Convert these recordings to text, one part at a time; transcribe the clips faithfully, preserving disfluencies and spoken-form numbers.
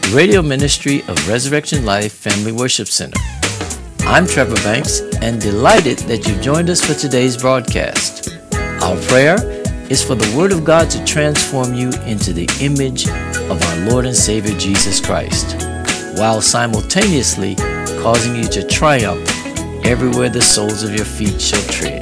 the radio ministry of Resurrection Life Family Worship Center. I'm Trevor Banks and delighted that you've joined us for today's broadcast. Our prayer is for the Word of God to transform you into the image of our Lord and Savior Jesus Christ, while simultaneously causing you to triumph everywhere the soles of your feet shall tread.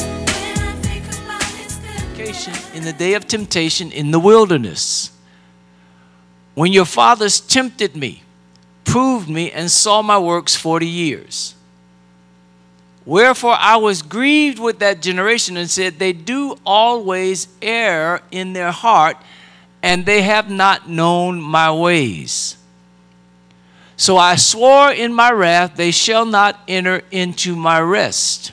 In the day of temptation in the wilderness, when your fathers tempted me, proved me, and saw my works forty years. Wherefore I was grieved with that generation and said, they do always err in their heart, and they have not known my ways. So I swore in my wrath, they shall not enter into my rest.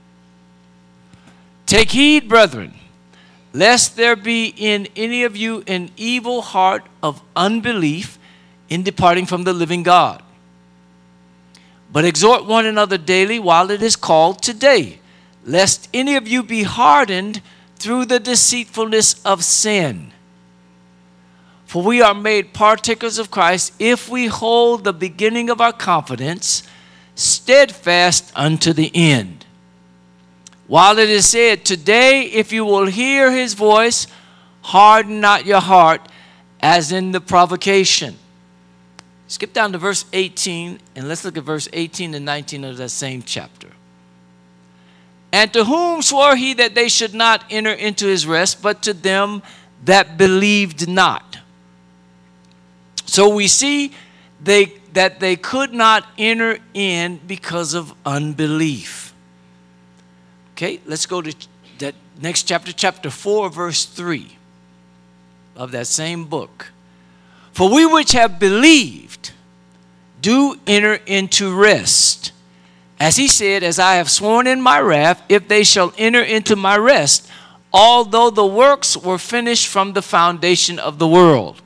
Take heed, brethren, lest there be in any of you an evil heart of unbelief in departing from the living God. But exhort one another daily while it is called today, lest any of you be hardened through the deceitfulness of sin. For we are made partakers of Christ if we hold the beginning of our confidence steadfast unto the end. While it is said, today, if you will hear his voice, harden not your heart as in the provocation. Skip down to verse eighteen, and let's look at verse eighteen and nineteen of that same chapter. And to whom swore he that they should not enter into his rest, but to them that believed not. So we see they, that they could not enter in because of unbelief. Okay, let's go to that next chapter, chapter four, verse three of that same book. For we which have believed do enter into rest. As he said, as I have sworn in my wrath, if they shall enter into my rest, although the works were finished from the foundation of the world.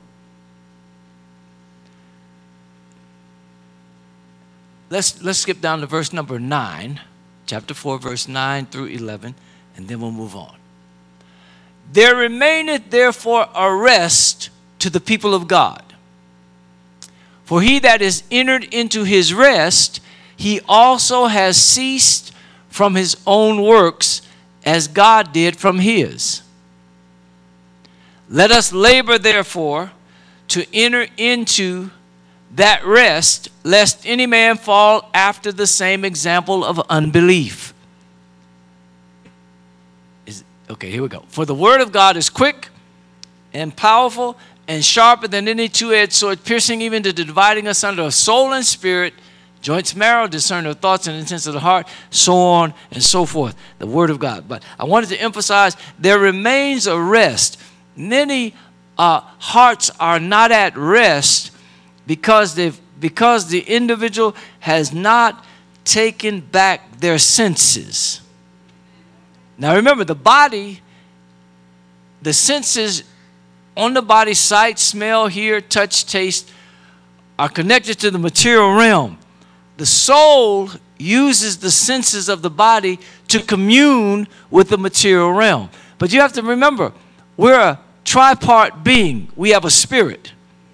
Let's, let's skip down to verse number nine. Chapter four, verse nine through eleven, and then we'll move on. There remaineth therefore a rest to the people of God. For he that is entered into his rest, he also has ceased from his own works, as God did from his. Let us labor therefore to enter into that rest, lest any man fall after the same example of unbelief. Is, okay, here we go. For the word of God is quick and powerful and sharper than any two-edged sword, piercing even to dividing us under of soul and spirit, joints, marrow, discerning of thoughts and intents of the heart, so on and so forth. The word of God. But I wanted to emphasize there remains a rest. Many uh, hearts are not at rest Because, they've, because the individual has not taken back their senses. Now remember, the body, the senses on the body, sight, smell, hear, touch, taste, are connected to the material realm. The soul uses the senses of the body to commune with the material realm. But you have to remember, we're a tripart being. We have a spirit.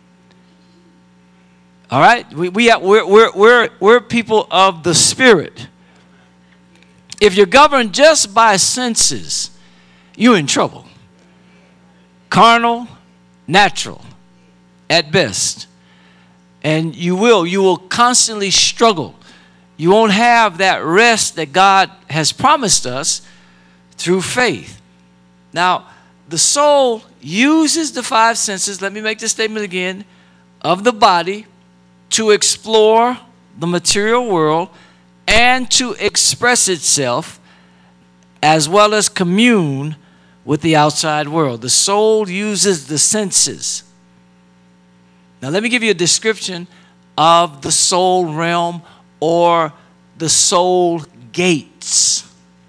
All right, we, we have, we're, we're, we're, we're people of the spirit. If you're governed just by senses, you're in trouble. Carnal, natural, at best. And you will, you will constantly struggle. You won't have that rest that God has promised us through faith. Now, the soul uses the five senses, let me make this statement again, of the body, to explore the material world and to express itself as well as commune with the outside world. The soul uses the senses. Now let me give you a description of the soul realm or the soul gates.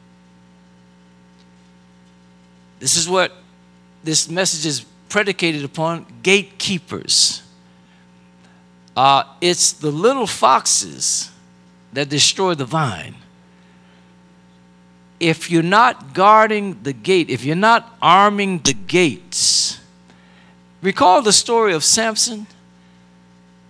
This is what this message is predicated upon, gatekeepers. Uh, it's the little foxes that destroy the vine. If you're not guarding the gate, if you're not arming the gates, recall the story of Samson.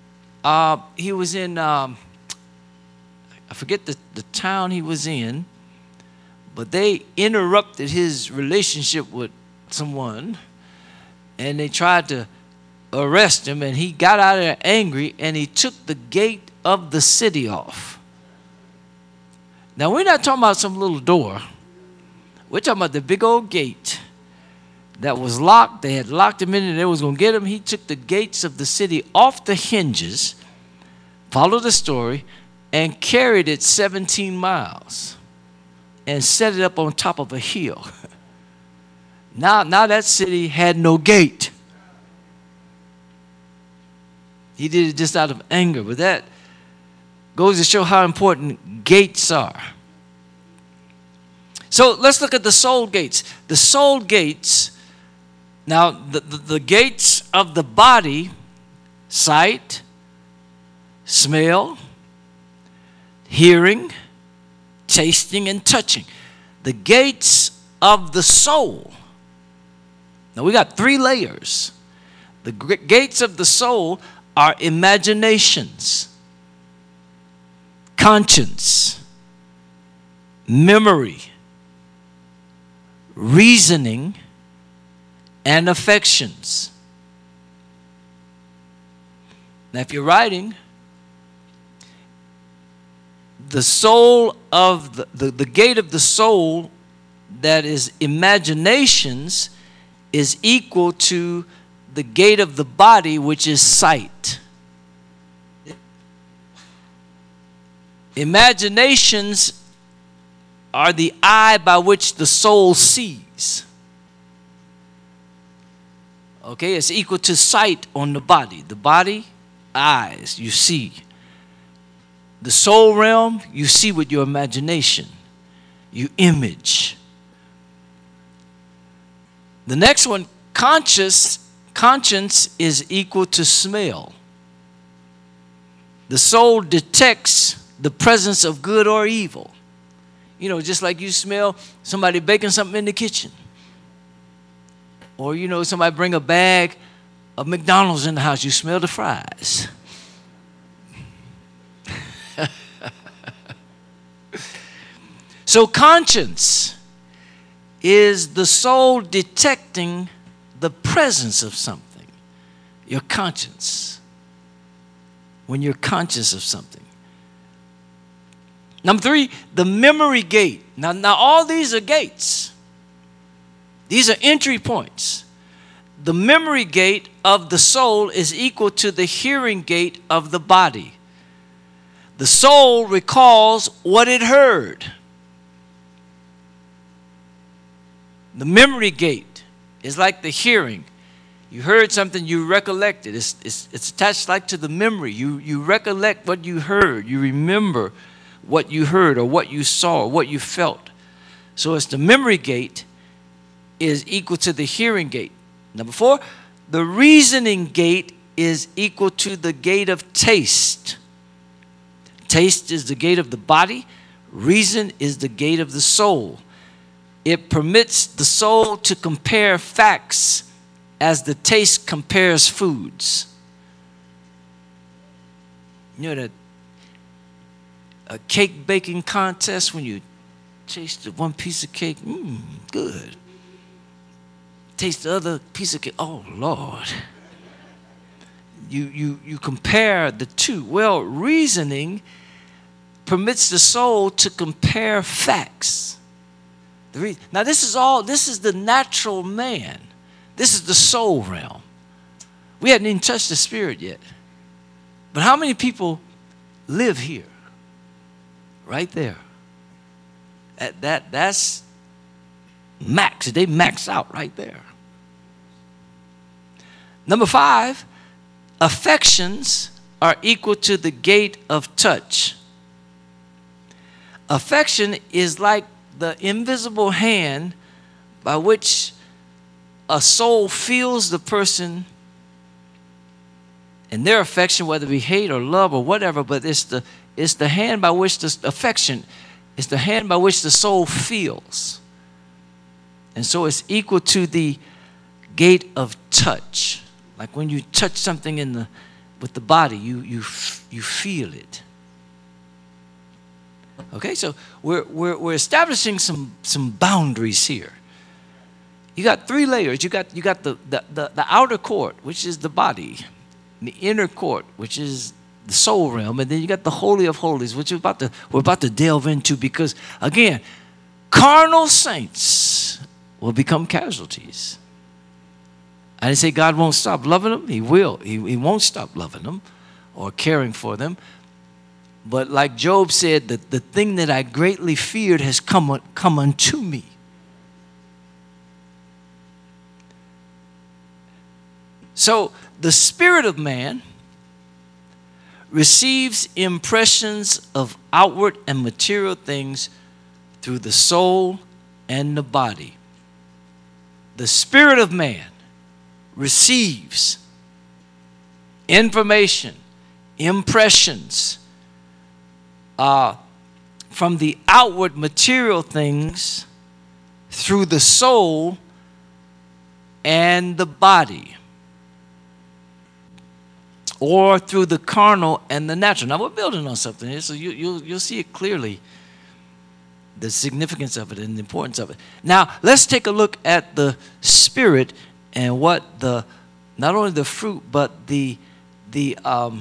Uh, he was in, um, I forget the, the town he was in, but they interrupted his relationship with someone, and they tried to arrest him, and he got out of there angry, and he took the gate of the city off. Now, we're not talking about some little door. We're talking about the big old gate that was locked. They had locked him in, and they was going to get him. He took the gates of the city off the hinges, followed the story, and carried it seventeen miles and set it up on top of a hill. Now, now that city had no gate. He did it just out of anger, but that goes to show how important gates are. So let's look at the soul gates. The soul gates, now the, the, the gates of the body, sight, smell, hearing, tasting, and touching. The gates of the soul. Now we got three layers. The gates of the soul are imaginations, conscience, memory, reasoning, and affections. Now, if you're writing, the soul of the, the, the gate of the soul that is imaginations is equal to the gate of the body, which is sight. Imaginations are the eye by which the soul sees. Okay, it's equal to sight on the body. The body, eyes, you see. The soul realm, you see with your imagination. You image. The next one, conscious, conscience is equal to smell. The soul detects the presence of good or evil. You know, just like you smell somebody baking something in the kitchen. Or, you know, somebody bring a bag of McDonald's in the house, you smell the fries. So conscience is the soul detecting the presence of something. Your conscience. When you're conscious of something. Number three, the memory gate. Now, now all these are gates. These are entry points. The memory gate of the soul is equal to the hearing gate of the body. The soul recalls what it heard. The memory gate is like the hearing. You heard something, you recollect it. It's, it's, it's attached like to the memory. You, you recollect what you heard. You remember what you heard or what you saw or what you felt. So it's the memory gate is equal to the hearing gate. Number four, the reasoning gate is equal to the gate of taste. Taste is the gate of the body. Reason is the gate of the soul. It permits the soul to compare facts as the taste compares foods. You know that a cake baking contest when you taste one piece of cake, mmm, good. Taste the other piece of cake, oh Lord. You, you, you compare the two. Well, reasoning permits the soul to compare facts. Now this is all, this is the natural man. This is the soul realm. We hadn't even touched the spirit yet. But how many people live here? Right there. That, that, that's max. They max out right there. Number five, affections are equal to the gate of touch. Affection is like the invisible hand by which a soul feels the person and their affection, whether it be hate or love or whatever, but it's the, it's the hand by which the affection, it's the hand by which the soul feels. And so it's equal to the gate of touch. Like when you touch something in the, with the body. You, you, you feel it. Okay, so we're, we're, we're establishing some, some boundaries here. You got three layers. You got, you got the, the, the, the outer court, which is the body. The inner court, which is the soul realm. And then you got the Holy of Holies, which we're about to, we're about to delve into because, again, carnal saints will become casualties. I didn't say God won't stop loving them. He will. He, he won't stop loving them or caring for them. But like Job said, the, the thing that I greatly feared has come, come unto me. So the spirit of man receives impressions of outward and material things through the soul and the body. The spirit of man receives information, impressions uh, from the outward material things through the soul and the body, or through the carnal and the natural. Now we're building on something here, so you, you'll, you'll see it clearly, the significance of it and the importance of it. Now let's take a look at the spirit and what the, not only the fruit, but the, the um,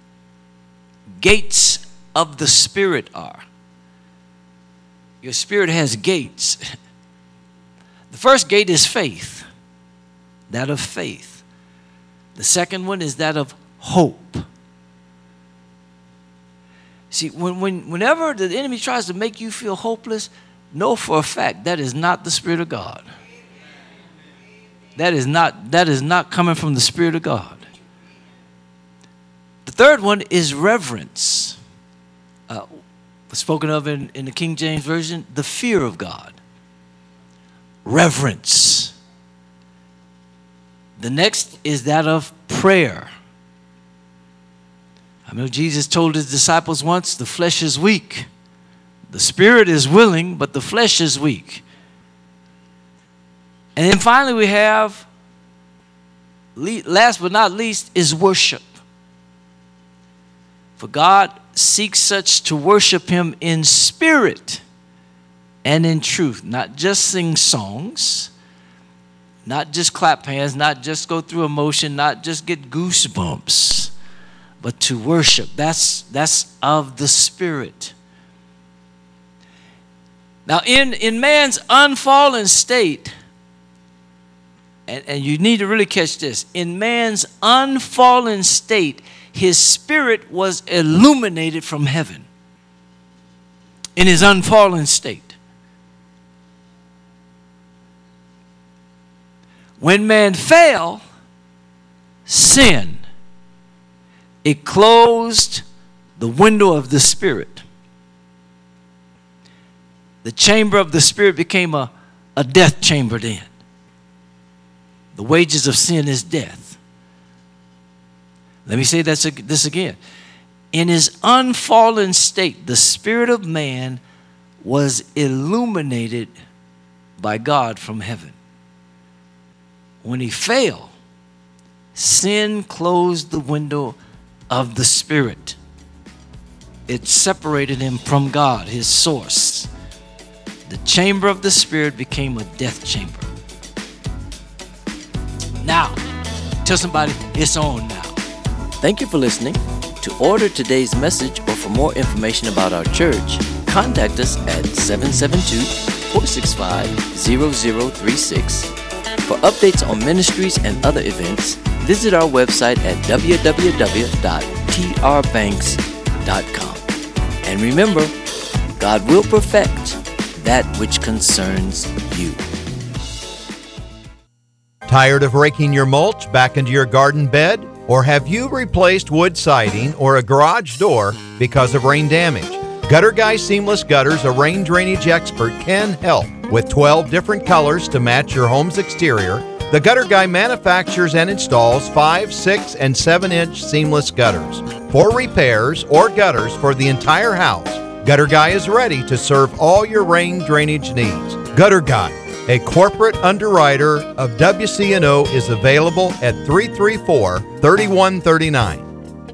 gates of the spirit are. Your spirit has gates. The first gate is faith, that of faith. The second one is that of hope. See, when, when, whenever the enemy tries to make you feel hopeless, know for a fact that is not the Spirit of God. That is not, that is not coming from the Spirit of God. The third one is reverence. Uh, spoken of in, in the King James Version, the fear of God. Reverence. The next is that of prayer. I know Jesus told his disciples once, the flesh is weak. The spirit is willing, but the flesh is weak. And then finally we have, last but not least, is worship. For God seeks such to worship him in spirit and in truth. Not just sing songs, not just clap hands, not just go through emotion, not just get goosebumps, but to worship. That's, that's of the spirit. Now in, in man's unfallen state, and, and you need to really catch this, in man's unfallen state, his spirit was illuminated from heaven in his unfallen state. When man fell, sin, it closed the window of the spirit. The chamber of the spirit became a, a death chamber then. The wages of sin is death. Let me say that's a, this again. In his unfallen state, the spirit of man was illuminated by God from heaven. When he fell, sin closed the window of the spirit. It separated him from God, his source. The chamber of the spirit became a death chamber. Now, tell somebody it's on now. Thank you for listening. To order today's message or for more information about our church, contact us at seven seven two, four six five, zero zero three six. For updates on ministries and other events, visit our website at w w w dot t r banks dot com. And remember, God will perfect that which concerns you. Tired of raking your mulch back into your garden bed? Or have you replaced wood siding or a garage door because of rain damage? Gutter Guy Seamless Gutters, a rain drainage expert, can help. With twelve different colors to match your home's exterior, the Gutter Guy manufactures and installs five, six, and seven inch seamless gutters. For repairs or gutters for the entire house, Gutter Guy is ready to serve all your rain drainage needs. Gutter Guy, a corporate underwriter of W C N O, is available at three three four, three one three nine.